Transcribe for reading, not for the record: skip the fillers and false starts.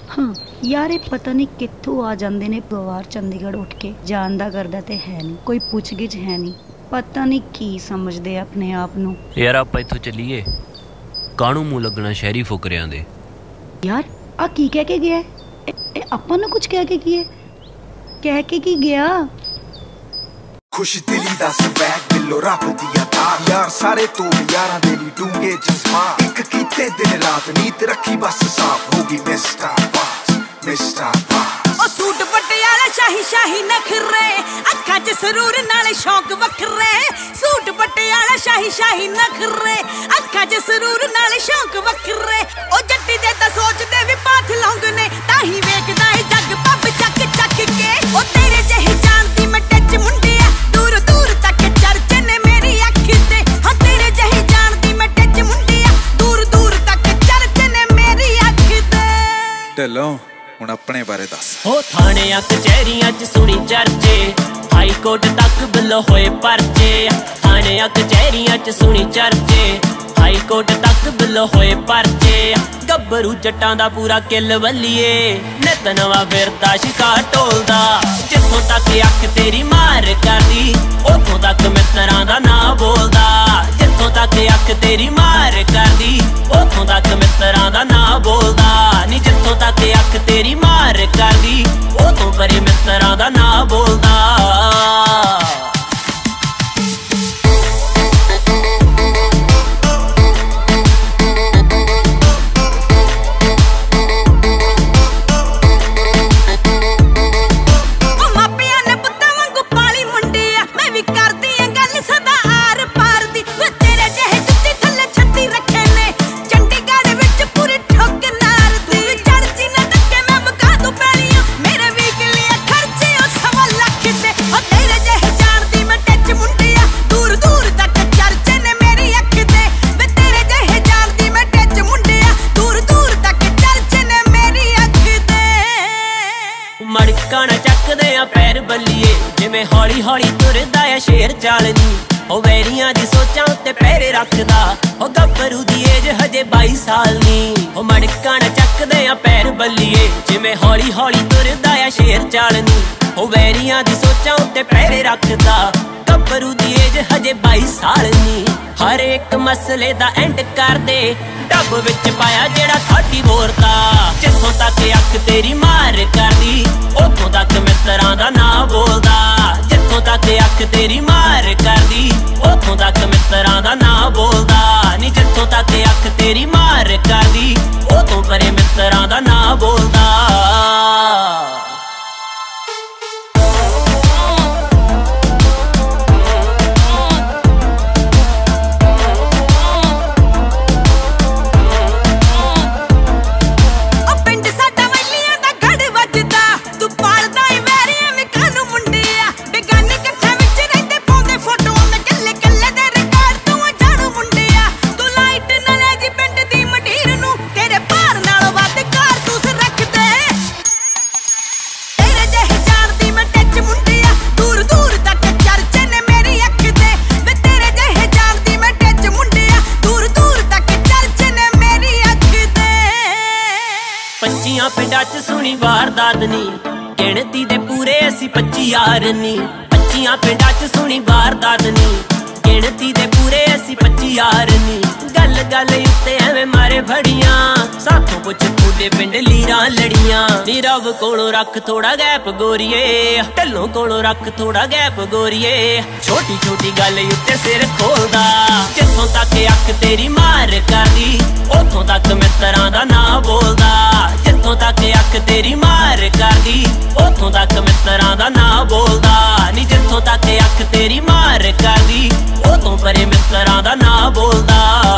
हाँ यार, ये पता नहीं कित्थों आ जाते ने गवार चंडीगढ़ उठ के। जानदा करदा ते है नहीं, कोई पुछगिछ है नहीं, पता नहीं की समझदे अपने आप नूं। यार आपां इत्थों चलीए, काहनूं मूंह लगना शहरी फुकरियां दे। यार आ की कह के गया? आपां नूं कुछ कह के गया? कह के की गया? खुश दिली दा स्वैग दिलो रब दिया तार, यार सारे तो यारां दे ली डूंगे जज्बात। एक कीते दिन रात नीत रखी बस साफ होगी मिस्टर बास, मिस्टर बास। ओ सूट पटियाला शाही शाही नखरे, अखां च सरूर नाले शौक वखरे। सूट पटियाला शाही शाही नखरे, अखां च सरूर नाले शौक वखरे। ओ जट्टी दे तां सोचदे भी पाथ लौंगने, ताही वेखदा ए जग पब चक चक के। ओ तेरे जही जानदी मैं टच मुंडिया, दूर दूर तक चर्चे ने मेरी अख ते। हाँ तेरे जही जानदी मैं टच मुंडिया, दूर दूर तक चर्चे ने मेरी अख ते। ढिल्लों हुण अपने बारे दस। हो थाणियां कचहरियां च सुनी चर्चे, हाई कोर्ट तक बिल होए परचे। थाणियां कचहरियां च सुनी चर्चे, हाई कोर्ट तक बिल होए परचे। गब्बरू जट्टां दा पूरा किल बल्लिए, नित नवां फिरदा शिकार टोलदा। जित्थों तक अख तेरी मार करदी, उत्थों तक मित्तरां दा नां बोलदा। जित्थों तक अख तेरी मार करदी, उत्थों तक मित्तरां दा नां बोलदा। नी जित्थों तक अख तेरी मार करदी, उत्थों परे मित्तरां दा नां बोलदा। मड़का ना चकदे आ पैर बल्लिए, जिवें हौली हौली तुरदा आ शेर चालनी। ओ वैरियां दी सोचां उत्ते पैरे रखदा, ओ गब्बरू दी एज हजे 22 साल नी। ओ मड़का ना चकदे आ पैर बल्लिए, जिवें हौली हौली तुरदा आ शेर चालनी। ओ वैरियां दी सोचां उत्ते पैरे रखदा, गब्बरू दी एज हजे 22 साल नी। हर एक मसले दा एंड कर दे, टब विच पाया जेड़ा थाडी बोरदा। जित्थों तक अख तेरी मार करदी, उत्थों तक मित्तरां दा नां बोलदा। जित्थों तक अख तेरी मार करदी, उत्थों तक मित्तरां दा नां बोलदा। नी जित्थों तक अख तेरी मार करदी, उत्थों परे मित्तरां दा नां बोलदा। पिंडां च सुनी वारदात नी, गिणती दे पूरे असी 25 यार नी। 25 पिंडां च सुनी वारदात नी, गिणती दे पूरे असी 25 यार नी। गल गल उत्ते एवें मारे फड़ियां, साथों पुछ थोड़े पिंड लीरां लड़ियां। नी रब कोलों रख थोड़ा गैप गोरिए, ढिल्लों कोलों रख थोड़ा गैप गोरिए। छोटी छोटी गल उत्ते सिर खोलदा, जित्थों तक अख तेरी मार करदी, उत्थों तक मित्तरां दा नां बोलदा। जित्थों तक अख तेरी मार करदी, उत्थों तक मित्तरां दा नां बोलदा। नी जित्थों तक अख तेरी मार करदी, उत्थों परे मित्तरां दा नां बोलदा।